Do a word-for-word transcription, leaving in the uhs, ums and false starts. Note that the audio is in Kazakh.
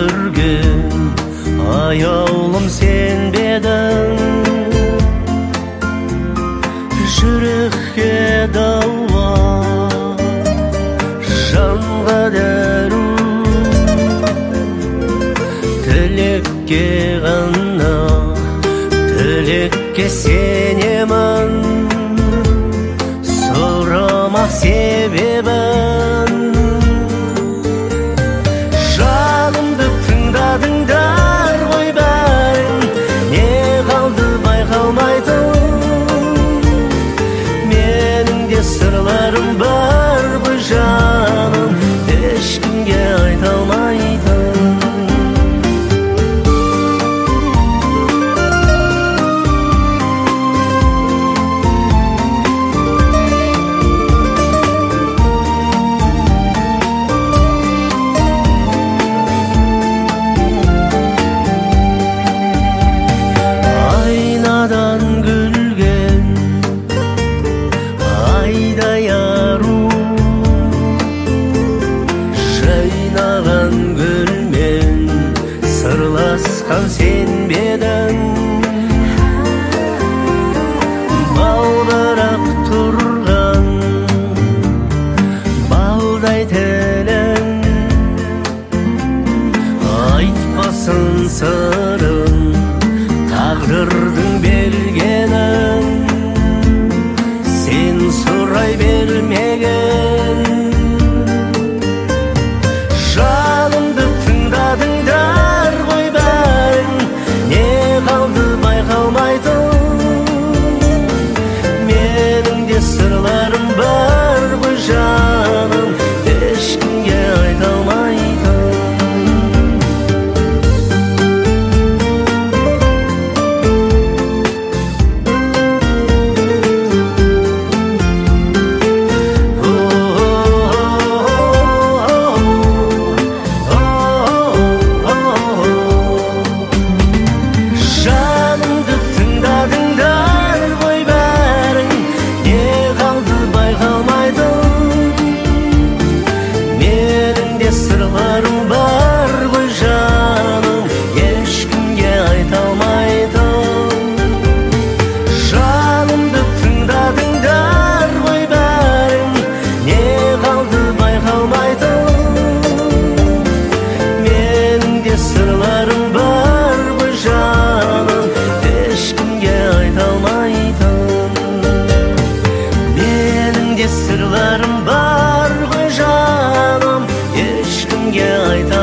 көрген аяулым сен бедің, жүрекке дауа, жанға дәру, тілекке ғана, тілекке сенемін, сұрамақ себебін. Жанымды тыңдадыңдар ғой бәрің, не қалды байқалмайтын, менің де сырларым бар ғой жаным, ешкімге айта алмайтын. Айнадан гүлген айдай ару, жайнаған гүлмен сырласқан сен бедің, балбырақ тұрған балдай тілің, айтпасын сырын тағдырдың бергенін, сен сұрай бермеген. Жанымды тыңдадыңдар ғой бәрің, не қалды байқалмайтын, менің де сырларым бар ғой жаным, ешкімге айта алмайтын. Сырларым бар ғой жаным, ешкімге айта алмайтын. Жанымды тыңдадыңдар ғой бәрің, не қалды байқалмайтын, менің де сырларым бар ғой жаным, ешкімге айта алмайтын. Менің де сырларым бар ғой жаным, ешкімге айта